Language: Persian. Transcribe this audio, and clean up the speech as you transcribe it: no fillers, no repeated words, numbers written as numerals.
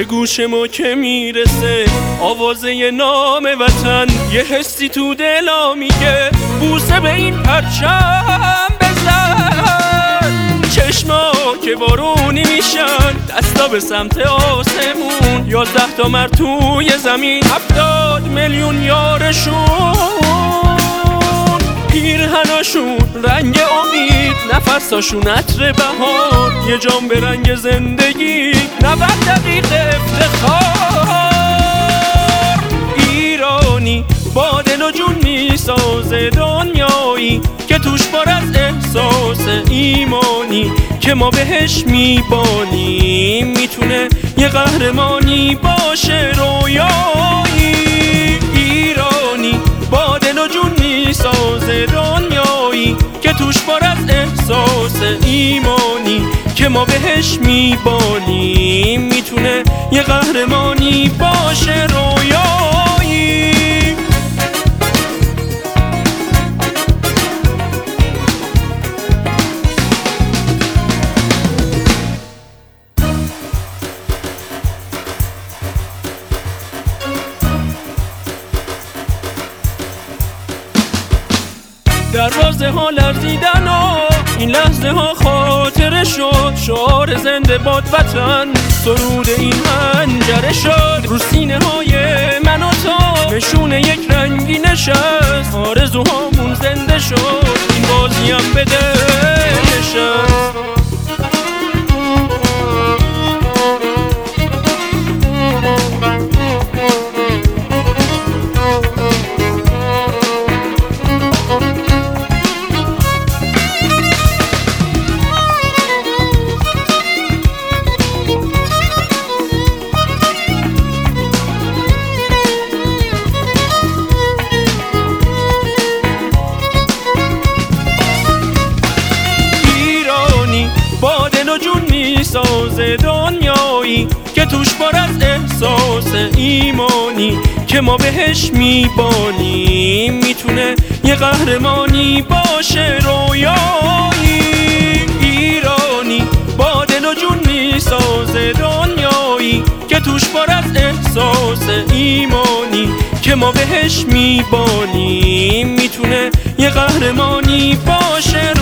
به گوش ما که میرسه آوازه نام وطن، یه حسی تو دلا میگه بوسه به این پرچم بزن. چشما که بارونی میشن، دستا به سمت آسمون، 11 تا مرد توی زمین، 70 میلیون یارشون. پیرهناشون رنگ امید، نفساشون عطر بهار، یه جام به رنگ زندگی، 90 دقیقه افتخار. ایرانی با دل و جون میسازه دنیایی که توش پر از احساس ایمانی که ما بهش میبانیم. میتونه یه قهرمانی باشه رویایی. ایرانی با دل و جون میسازه دنیایی که توش پر از احساس ایمانی که ما بهش میبانیم. میتونه یه قهرمانی باشه رویایی. دروازه ها لرزیدن و این لحظه ها خاطره شد. شعار زنده باد وطن سرود این منجره شد. رو سینه های من و تو نشونه یک رنگی نشست. آرزوهامون زنده شد، این بازی هم به دل نشست. با دل و جون میسازه دنیایی که توش پر از احساس ایمانی که ما بهش میبانیم. میتونه یه قهرمانی باشه رویایی. ایرانی با دل و جون میسازه دنیایی که توش پر از احساس ایمانی که ما بهش میبانیم. میتونه یه قهرمانی باشه